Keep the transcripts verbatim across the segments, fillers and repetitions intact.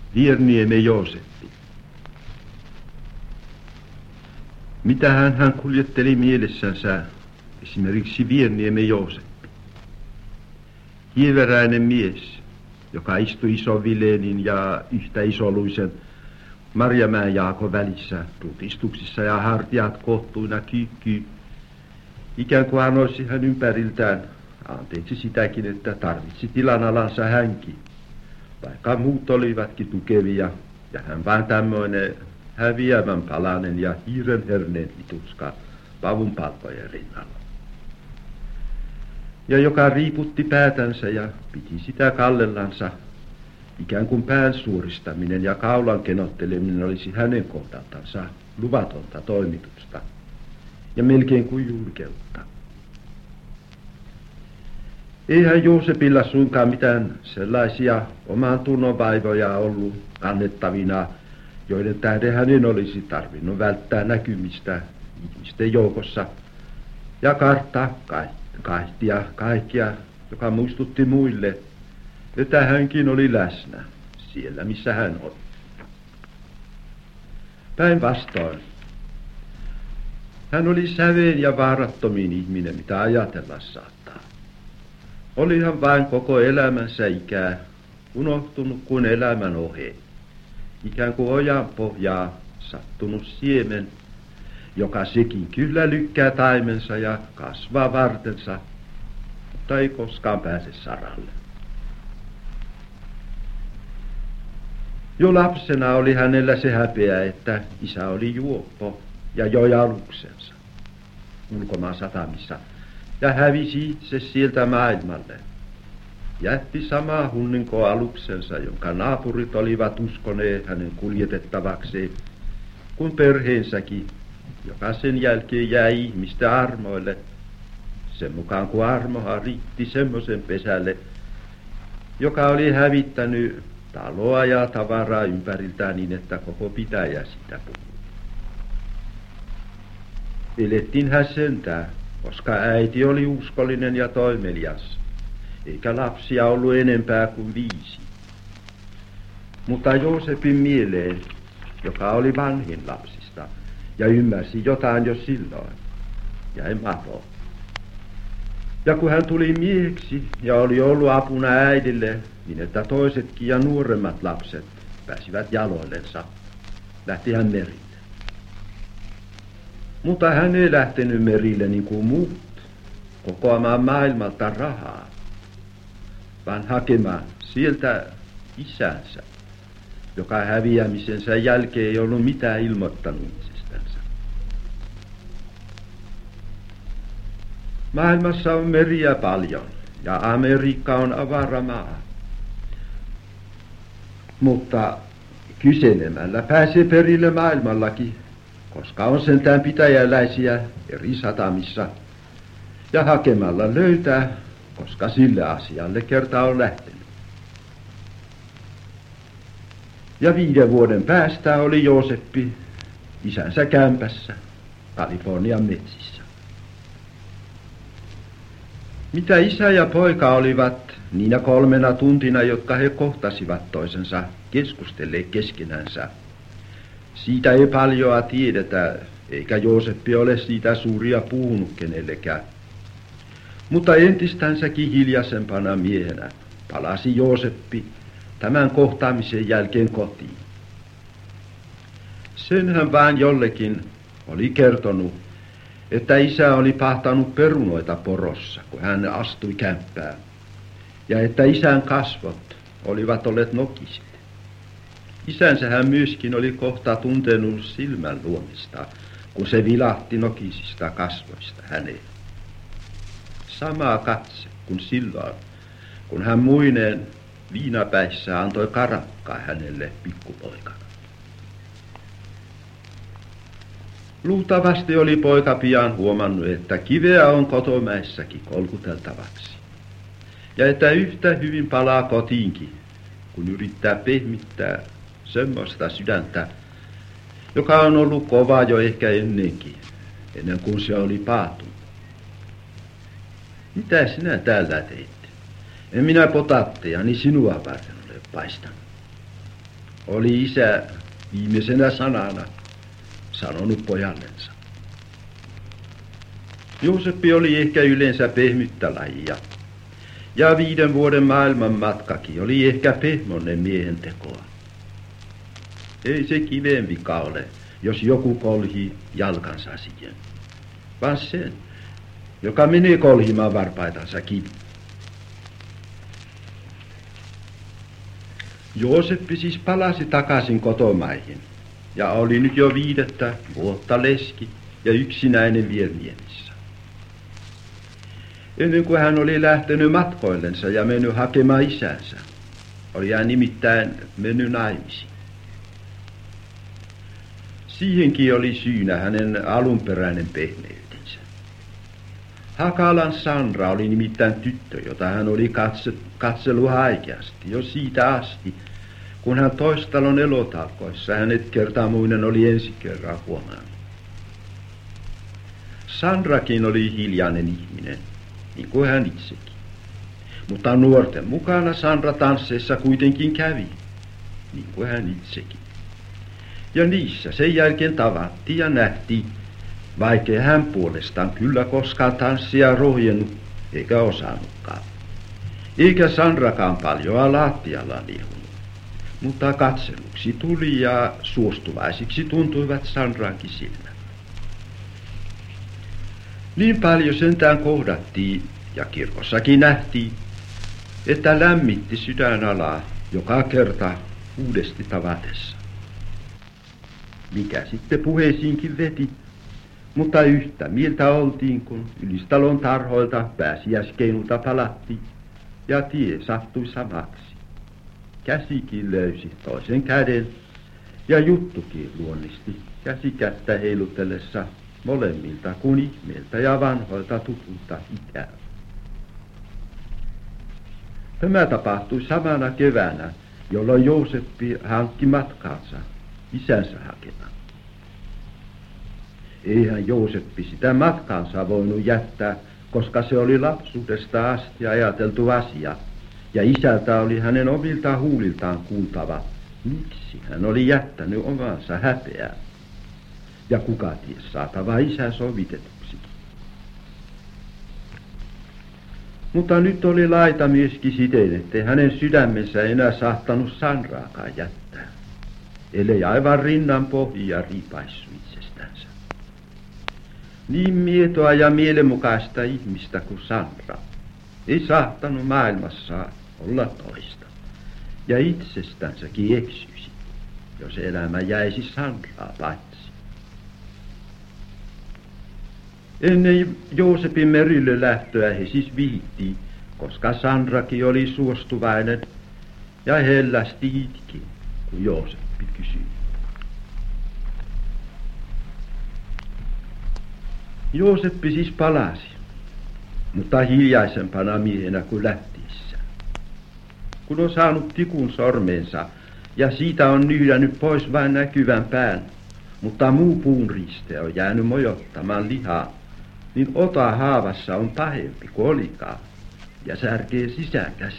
Vierniemen Jooseppi. Mitähän hän kuljetteli mielessänsä esimerkiksi Vierniemen Jooseppi? Hieveräinen mies, joka istui Iso-Vilenin ja yhtä isoluisen Marjamäen Jaakon välissä rutistuksissa ja hartiat kohtuina kyykkyy. Ikään kuin hän olisi hän ympäriltään, anteeksi sitäkin, että tarvitsi tilan alansa hänkin, vaikka muut olivatkin tukevia, ja hän vain tämmöinen häviävän palanen ja hiiren herneen vituska pavun palkojen rinnalla. Ja joka riiputti päätänsä ja piti sitä kallellansa, ikään kuin pään suoristaminen ja kaulan kenotteleminen olisi hänen kohdaltansa luvatonta toimitusta ja melkein kuin julkeutta. Eihän Joosepilla suinkaan mitään sellaisia oman tunnon vaivoja ollut kannettavina, joiden tähden hänen olisi tarvinnut välttää näkymistä ihmisten joukossa ja karttaa kaihtia kaikkia, joka muistutti muille, että hänkin oli läsnä siellä, missä hän oli. Päinvastoin. Hän oli säveen ja vaarattomin ihminen, mitä ajatella saattaa. Oli hän vain koko elämänsä ikää unohtunut kuin elämän ohe, ikään kuin ojan pohjaa sattunut siemen, joka sekin kyllä lykkää taimensa ja kasvaa vartensa, mutta ei koskaan pääse saralle. Jo lapsena oli hänellä se häpeä, että isä oli juoppo ja joi aluksensa ulkomaan satamissa ja hävisi itse sieltä maailmalle. Jätti samaa hunninko aluksensa, jonka naapurit olivat uskoneet hänen kuljetettavakseen, kun perheensäkin, joka sen jälkeen jäi ihmisten armoille, sen mukaan kun armohan riitti semmoisen pesälle, joka oli hävittänyt taloa ja tavaraa ympäriltään niin, että koko pitäjä sitä puhui. Elettiin hän sentään, koska äiti oli uskollinen ja toimelias, eikä lapsia ollut enempää kuin viisi. Mutta Joosepin mieleen, joka oli vanhin lapsista ja ymmärsi jotain jo silloin, jäi mato. Ja kun hän tuli mieheksi ja oli ollut apuna äidille, niin että toisetkin ja nuoremmat lapset pääsivät jaloillensa, lähti hän merille. Mutta hän ei lähtenyt merille niin kuin muut, kokoamaan maailmalta rahaa, vaan hakemaan sieltä isänsä, joka häviämisensä jälkeen ei ollut mitään ilmoittanut itsestänsä. Maailmassa on meriä paljon ja Amerikka on avara maa. Mutta kyselemällä pääsee perille maailmallakin, koska on sentään pitäjäläisiä eri satamissa, ja hakemalla löytää, koska sille asialle kerta on lähtenyt. Ja viiden vuoden päästä oli Jooseppi isänsä kämpässä Kalifornian metsissä. Mitä isä ja poika olivat niinä kolmena tuntina, jotka he kohtasivat toisensa keskustelleet keskenänsä, siitä ei paljoa tiedetä, eikä Jooseppi ole siitä suuria puhunut kenellekään. Mutta entistänsäkin hiljaisempana miehenä palasi Jooseppi tämän kohtaamisen jälkeen kotiin. Sen hän vain jollekin oli kertonut, että isä oli pahtanut perunoita porossa, kun hän astui kämppään, ja että isän kasvot olivat olleet nokiset. Isänsä hän myöskin oli kohta tuntenut silmän luomista, kun se vilahti nokisista kasvoista häneen. Samaa katse kuin silloin, kun hän muineen viinapäissä antoi karakkaa hänelle pikkupoikana. Luultavasti oli poika pian huomannut, että kiveä on kotomäessäkin kolkuteltavaksi, ja että yhtä hyvin palaa kotiinkin, kun yrittää pehmittää semmoista sydäntä, joka on ollut kova jo ehkä ennenkin, ennen kuin se oli paatunut. Mitä sinä täällä teit? En minä potatteja, niin sinua varten ole paistanut. oli isä viimeisenä sanana sanonut pojallensa. Jooseppi oli ehkä yleensä pehmyttä lajia, ja viiden vuoden maailman matkakin oli ehkä pehmonen miehen tekoa. Ei se kiven vika ole, jos joku kolhi jalkansa siihen, vaan sen, joka menee kolhimaan varpaitansa kivi. Jooseppi siis palasi takaisin kotomaihin ja oli nyt jo viidettä vuotta leski ja yksinäinen vielä mielissä. Ennen kuin hän oli lähtenyt matkoillensa ja mennyt hakemaan isänsä, oli hän nimittäin mennyt naimisiin. Siihenkin oli syynä hänen alunperäinen pehmeytensä. Hakalan Sandra oli nimittäin tyttö, jota hän oli katse, katsellut haikeasti jo siitä asti, kun hän toistalon elotalkoissa hänet kertamuinen oli ensi kerran huomannut. Sandrakin oli hiljainen ihminen, niin kuin hän itsekin. Mutta nuorten mukana Sandra tansseissa kuitenkin kävi, niin kuin hän itsekin. Ja niissä sen jälkeen tavattiin ja nähtiin, vaikkei hän puolestaan kyllä koskaan tanssia rohjennut eikä osannutkaan. Eikä Sandrakaan paljoa lattialla liehunut, mutta katseluksi tuli ja suostuvaisiksi tuntuivat Sandrankin silmät. Niin paljon sentään kohdattiin ja kirkossakin nähtiin, että lämmitti sydänalaa joka kerta uudesti tavatessa. Mikä sitten puheisiinkin veti, mutta yhtä mieltä oltiin, kun Ylistalon tarhoilta pääsiäiskeinulta palattiin ja tie sattui samaksi. Käsikin löysi toisen käden ja juttukin luonnisti käsikättä heilutellessa molemmilta kun ihmeeltä ja vanhoilta tutulta ikää. Tämä tapahtui samana keväänä, jolloin Jooseppi hankki matkaansa isänsä hakemaan. Eihän Jooseppi sitä matkaansa voinut jättää, koska se oli lapsuudesta asti ajateltu asia, ja isältä oli hänen omilta huuliltaan kuultava, miksi hän oli jättänyt omansa häpeään, ja kuka ties saatava isä sovitetuksikin. Mutta nyt oli laitamieskin siten, ettei hänen sydämensä enää saattanut Sandraakaan jättää, ellei aivan rinnan pohjia riipaissu itsestänsä. Niin mietoa ja mielenmukaista ihmistä kuin Sandra ei saattanut maailmassa olla toista, ja itsestänsäkin eksyisi, jos elämä jäisi Sandraa paitsi. Ennen Joosepin merille lähtöä he siis vihittiin, koska Sandrakin oli suostuvainen ja hellästi itki, kun Jooseppi kysyi. Jooseppi siis palasi, mutta hiljaisempana miehenä kuin lähtiessään. Kun on saanut tikun sormensa ja siitä on nyhdännyt pois vain näkyvän pään, mutta muu puunriste on jäänyt mojottamaan lihaa, niin ota haavassa on pahempi kuin olikaan ja särkee sisäkäsi.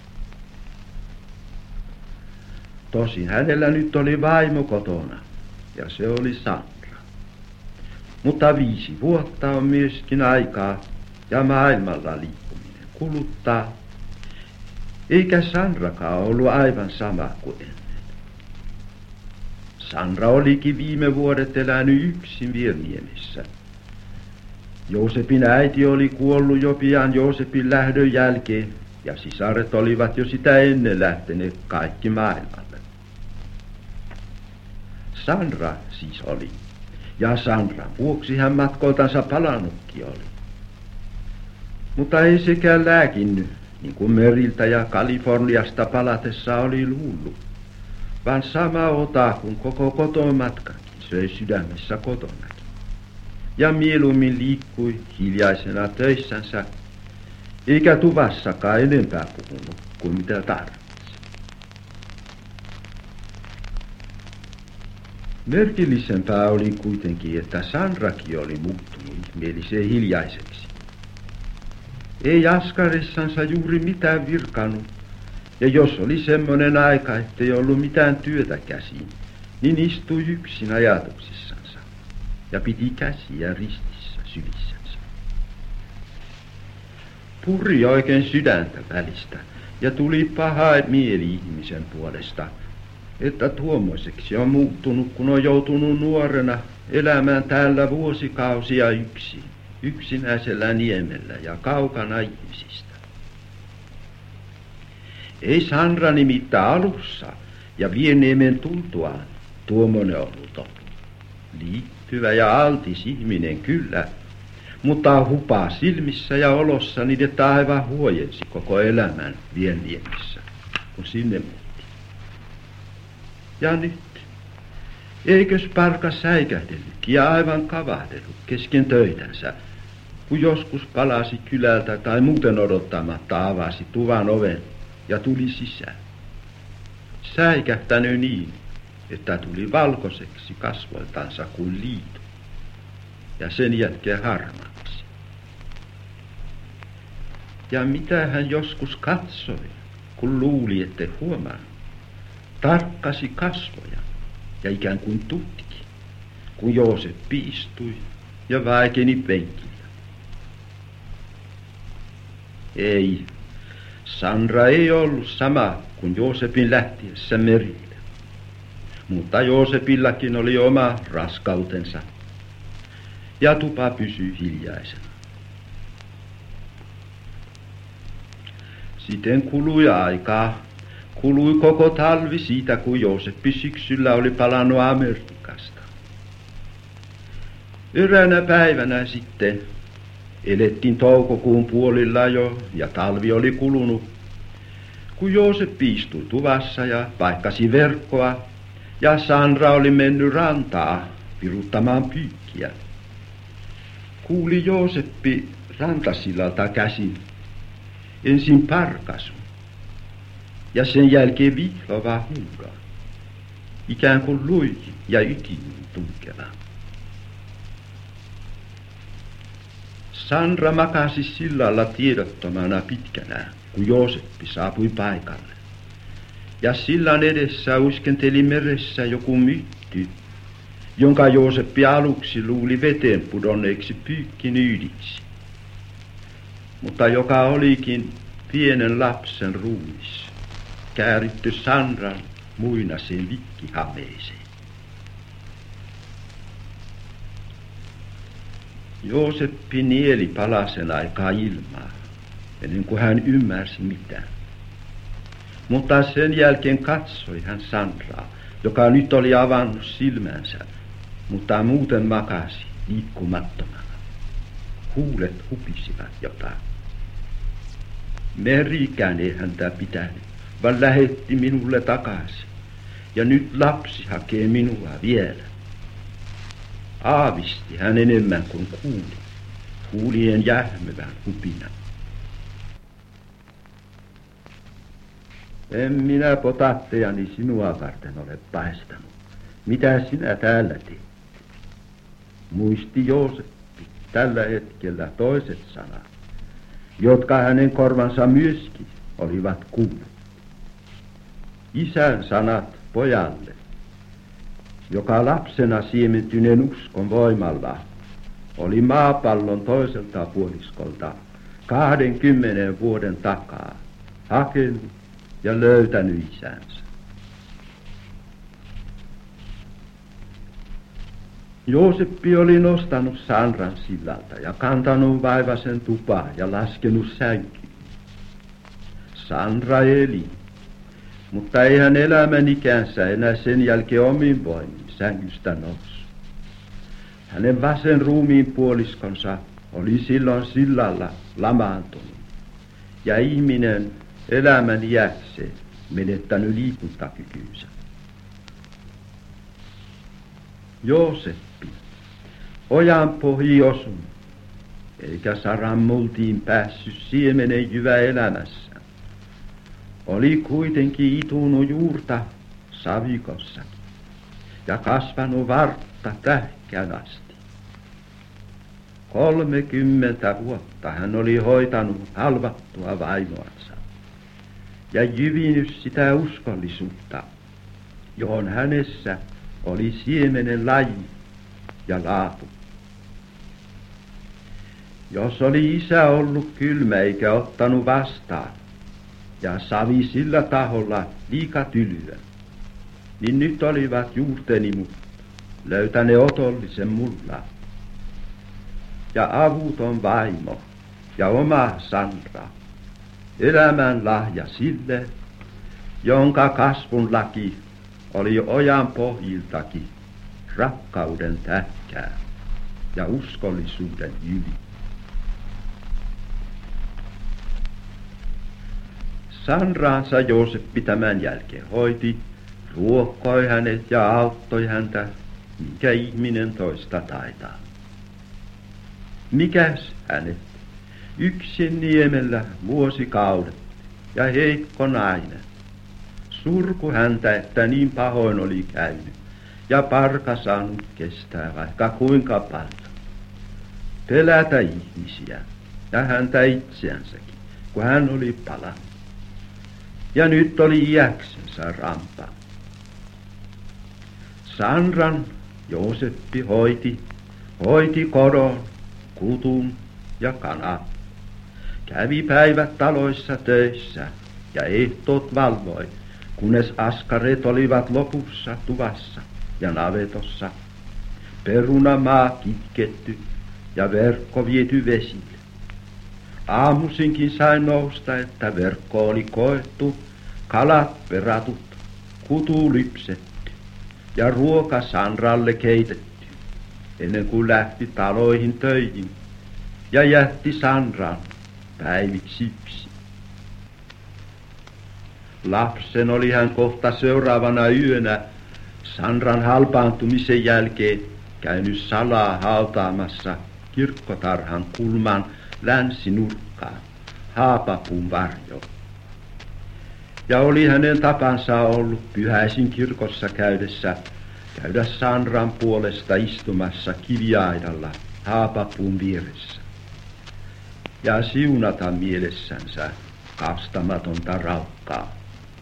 Tosin hänellä nyt oli vaimo kotona ja se oli Sandra. Mutta viisi vuotta on myöskin aikaa ja maailmalla liikkuminen kuluttaa, eikä Sandrakaan ollut aivan sama kuin ennen. Sandra olikin viime vuodet elänyt yksin Virniemissä. Joosepin äiti oli kuollut jo pian Joosepin lähdön jälkeen, ja sisaret olivat jo sitä ennen lähteneet kaikki maailmalle. Sandra siis oli, ja Sandran vuoksi hän matkoiltansa palannutkin oli. Mutta ei sekään lääkinnyt, niin kuin meriltä ja Kaliforniasta palatessa oli luullut, vaan sama ota kuin koko kotomatkakin söi sydämessä kotonakin. Ja mieluummin liikkui hiljaisena töissänsä, eikä tuvassakaan enempää puhunut kuin mitä tarvitsi. Merkillisempää oli kuitenkin, että Sandrakin oli muuttunut ihmeellisen hiljaiseksi. Ei askarissansa juuri mitään virkannut, Ja jos oli semmoinen aika, ettei ollut mitään työtä käsiin, niin istui yksin ajatuksissansa ja piti käsiä ristissä sylissänsä. Puri oikein sydäntä välistä ja tuli paha mieli ihmisen puolesta, että tuommoiseksi on muuttunut, kun on joutunut nuorena elämään täällä vuosikausia yksin, yksinäisellä niemellä ja kaukana ihmisistä. Ei Sandra nimittäin alussa ja Vienniemen tultuaan tuommoinen ollut ollut. Liittyvä ja altis ihminen kyllä, mutta hupaa silmissä ja olossa niin, että aivan huojensi koko elämän Vienniemissä, kun sinne muutti. Ja nyt, eikös parka säikähdellytkin ja aivan kavahdellut kesken töitänsä, kun joskus palasi kylältä tai muuten odottamatta avasi tuvan oven ja tuli sisään. Säikähtänyt niin, että tuli valkoiseksi kasvoiltansa kuin liitu ja sen jälkeen harmaaksi. Ja mitä hän joskus katsoi, kun luuli, ette huomannut, tarkkasi kasvoja ja ikään kuin tutki, kun Jooseppi istui ja vaikeni penkillä. Ei, Sandra ei ollut sama kuin Joosepin lähtiessä merille, mutta Joosepillakin oli oma raskautensa ja tupa pysyi hiljaisena. Sitten kului aikaa. Kului koko talvi siitä, kun Jooseppi syksyllä oli palannut Amerikasta. Eräänä päivänä sitten elettiin toukokuun puolilla jo ja talvi oli kulunut, kun Jooseppi istui tuvassa ja paikkasi verkkoa ja Sandra oli mennyt rantaa viruttamaan pyykkiä. Kuuli Jooseppi rantasillalta käsin ensin parkasun ja sen jälkeen vihlova huuda, ikään kuin luikin ja ytimiin tunkeva. Sandra makasi sillalla tiedottomana pitkänä, kun Jooseppi saapui paikalle. Ja sillan edessä uiskenteli meressä joku mytty, jonka Jooseppi aluksi luuli veteen pudonneeksi pyykkinyydiksi, mutta joka olikin pienen lapsen ruumis, kääritty Sandran muinaseen vikkihameeseen. Jooseppi nieli palasen aikaa ilmaa, ennen kuin hän ymmärsi mitään. Mutta sen jälkeen katsoi hän Sandraa, joka nyt oli avannut silmänsä, mutta muuten makasi liikkumattomana. Huulet hupisivat jotain. Merikään ei häntä pitänyt, vaan lähetti minulle takaisin. Ja nyt lapsi hakee minua vielä. Aavisti hän enemmän kuin kuuli, huulien jähmevän hupinan. En minä potattejani sinua varten ole paistanut. Mitä sinä täällä teet? Muisti Jooseppi tällä hetkellä toiset sanat, jotka hänen korvansa myöskin olivat kuullut. Isän sanat pojalle, joka lapsena siementyneen uskon voimalla oli maapallon toiselta puoliskolta kahdenkymmenen vuoden takaa hakenut ja löytänyt isänsä. Jooseppi oli nostanut Sandran sillalta ja kantanut vaivasen tupaan ja laskenut sänkyyn. Sandra eli, mutta ei hän elämän ikänsä enää sen jälkeen omin voimin sängystä noussut. Hänen vasen ruumiin puoliskonsa oli silloin sillalla lamaantunut ja ihminen elämän iäkseen menettänyt liikuntakykynsä. Jooseppi, ojan pohji osunut, eikä saran multiin päässyt siemenen jyvä elämässä, oli kuitenkin itunut juurta savikossakin ja kasvanut vartta tähkään asti. Kolmekymmentä vuotta hän oli hoitanut halvattua vaimoansa ja jyvinyt sitä uskollisuutta, johon hänessä oli siemenen laji ja laatu. Jos oli isä ollut kylmä eikä ottanut vastaan, ja savi sillä taholla liika tylyä, niin nyt olivat juurteni mut löytäne otollisen mulla. Ja avuton vaimo ja oma Sandra, elämän lahja sille, jonka kasvun laki oli ojan pohjiltakin rakkauden tähkää ja uskollisuuden jyvi. Sandraansa Jooseppi tämän jälkeen hoiti, ruokkoi hänet ja auttoi häntä, mikä ihminen toista taitaa. Mikäs hänet, yksin niemellä vuosikaudet ja heikko nainen. Surku häntä, että niin pahoin oli käynyt, ja parka saanut kestää vaikka kuinka paljon. Pelätä ihmisiä ja häntä itseänsäkin, kun hän oli palannut. Ja nyt oli iäksensä rampa. Sandran Jooseppi hoiti, hoiti kodon, kutun ja kanat. Kävi päivät taloissa töissä ja ehtoot valvoi, kunnes askareet olivat lopussa tuvassa ja navetossa. Perunamaa kitketty ja verkko viety vesille. Aamusinkin sai nousta, että verkko oli koettu, kalat peratut, kutu lypsetty ja ruoka Sandralle keitetty, ennen kuin lähti taloihin töihin ja jätti Sandran päiviksi yksin. Lapsen oli hän kohta seuraavana yönä Sandran halpaantumisen jälkeen käynyt salaa hautaamassa kirkkotarhan kulman länsinurkkaan haapapuun varjo. Ja oli hänen tapansa ollut pyhäisin kirkossa käydessä käydä Sandran puolesta istumassa kiviaidalla haapapuun vieressä ja siunata mielessänsä kastamatonta raukkaa.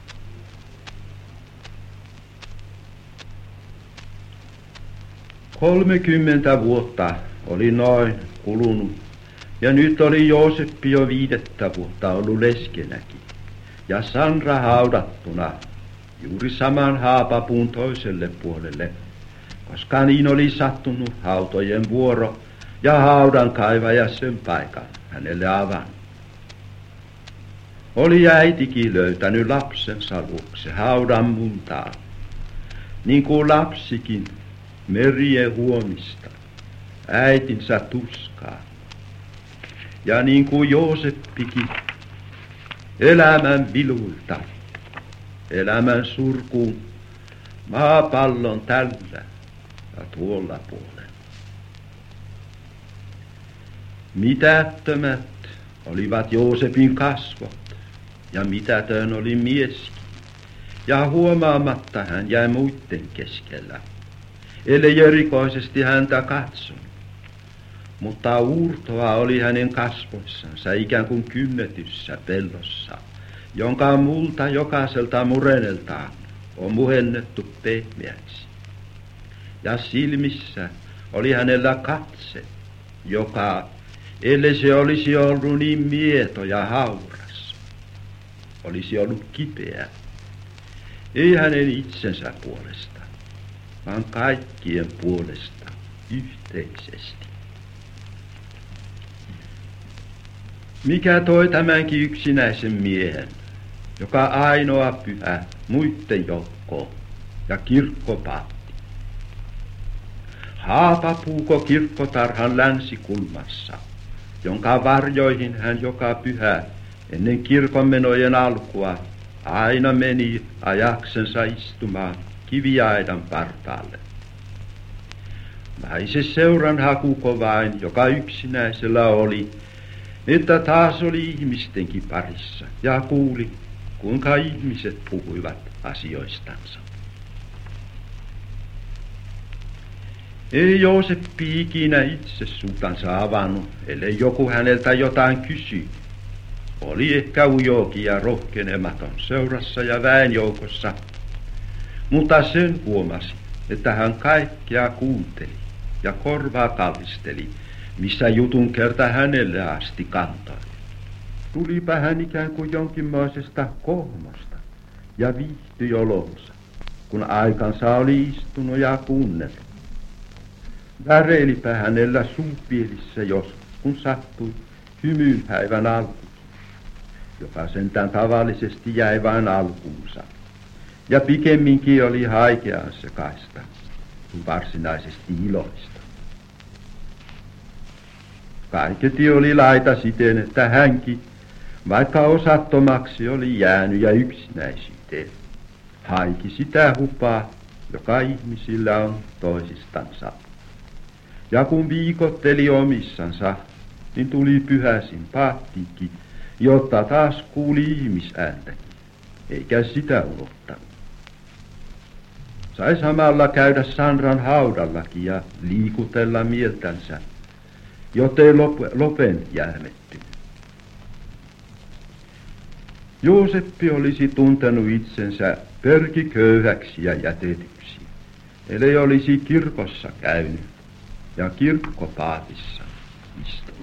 Kolmekymmentä vuotta oli noin kulunut, ja nyt oli Jooseppi jo viidettä vuotta ollut leskenäkin, ja Sandra haudattuna juuri saman haapapuun toiselle puolelle, koska niin oli sattunut hautojen vuoro, ja haudan kaivaja sen paikan hänelle avannut. Oli äitikin löytänyt lapsensa luokse haudan muntaan, niin kuin lapsikin merien huomista äitinsä tuskaa. Ja niin kuin Jooseppikin elämän viluilta, elämän surkuun maapallon tällä ja tuolla puolella. Mitättömät olivat Joosepin kasvot ja mitätön oli mieskin, ja huomaamatta hän jäi muitten keskellä, ellei erikoisesti häntä katsonut. Mutta uurtoa oli hänen kasvoissansa ikään kuin kynnetyssä pellossa, jonka multa jokaiselta mureneltaan on muhennettu pehmeäksi. Ja silmissä oli hänellä katse, joka, ellei se olisi ollut niin mieto ja hauras, olisi ollut kipeä. Ei hänen itsensä puolesta, vaan kaikkien puolesta yhteisesti. Mikä toi tämänkin yksinäisen miehen, joka ainoa pyhä muitten joukkoon ja kirkkopaatti? Haapapuuko kirkkotarhan länsikulmassa, jonka varjoihin hän joka pyhä ennen kirkonmenojen alkua aina meni ajaksensa istumaan kiviaidan partaalle. Vai se seuran hakuko vain, joka yksinäisellä oli, että taas oli ihmistenkin parissa ja kuuli, kuinka ihmiset puhuivat asioistansa. Ei Jooseppi ikinä itse suutansa avannut, ellei joku häneltä jotain kysyi. oli ehkä ujokin ja rohkenematon seurassa ja väenjoukossa, mutta sen huomasi, että hän kaikkea kuunteli ja korvaa kallisteli, missä jutun kerta hänelle asti kantoi. Tulipa hän ikään kuin jonkinmoisesta kohmosta ja viihtyi olonsa, kun aikansa oli istunut ja kuunnellut. Väreilipä hänellä suupielissä joskus, kun sattui hymypäivän alku, joka sentään tavallisesti jäi vain alkuunsa, ja pikemminkin oli haikean sekaista kuin varsinaisesti iloista. Kaiketi oli laita siten, että hänkin, vaikka osattomaksi oli jäänyt ja yksinäisyyteen, haiki sitä hupaa, joka ihmisillä on toisistansa. Ja kun viikotteli omissansa, niin tuli pyhäsin paattiinkin, jotta taas kuuli ihmisääntäkin, eikä sitä ulottanut. Sai samalla käydä Sanran haudallakin ja liikutella mieltänsä, jottei lop- lopen järmettynyt. Jooseppi olisi tuntenut itsensä perkiköyhäksi ja jätetyksi, ellei olisi kirkossa käynyt ja kirkkopaatissa istunut.